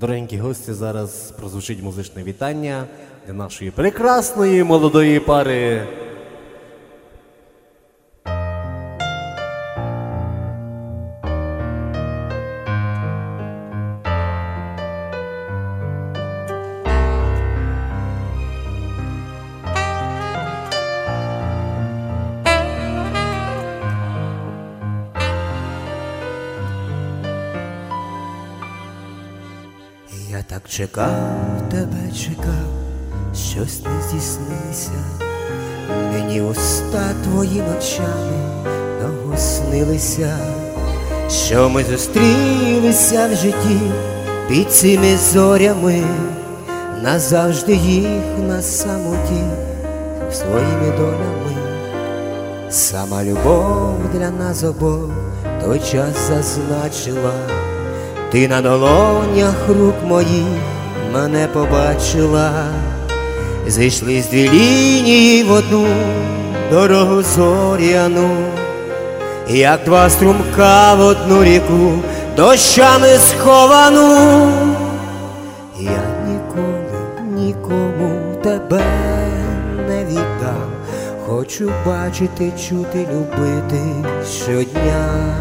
Дорогенькі гості, зараз прозвучить музичне вітання для нашої прекрасної молодої пари. Я так чекав, тебе чекав, щось не здійснилося. Мені уста твої ночами довго снилися, що ми зустрілися в житті під цими зорями, назавжди їх на самоті своїми долями. Сама любов для нас обох той час зазначила. Ти на долонях рук моїх мене побачила, зійшлись дві лінії в одну дорогу зоряну, як два струмка в одну ріку, дощами сховану. Я ніколи нікому тебе не віддам, хочу бачити, чути, любити щодня.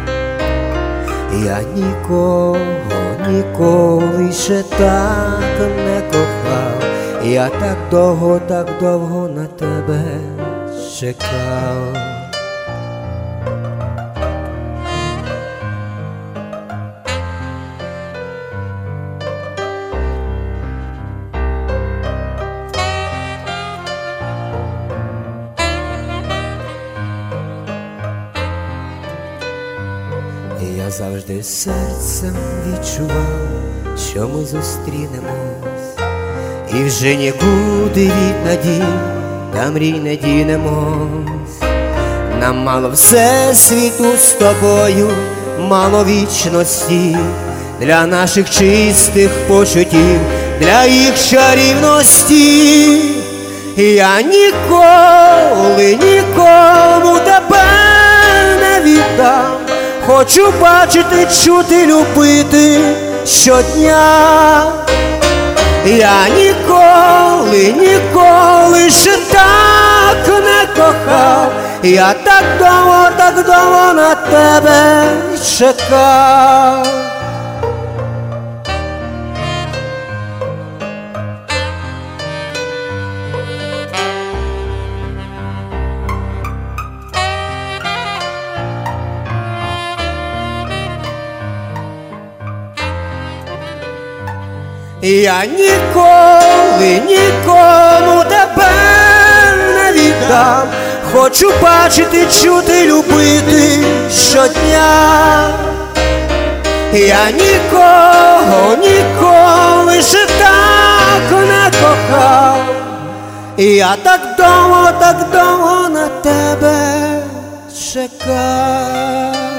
Я нікого ніколи ще так не кохав, я так довго на тебе чекав. Я завжди серцем відчував, що ми зустрінемось, і вже нікуди від надій та мрій не дінемось. Нам мало всесвіту з тобою, мало вічності, для наших чистих почуттів, для їх чарівності. Я ніколи нікому тебе не віддам, хочу бачити, чути, любити щодня. Я ніколи ще так не кохав, я так довго на тебе чекав. Я ніколи нікому тебе не віддам, хочу бачити, чути, любити щодня. Я ніколи ще так не кохав, я так довго на тебе чекав.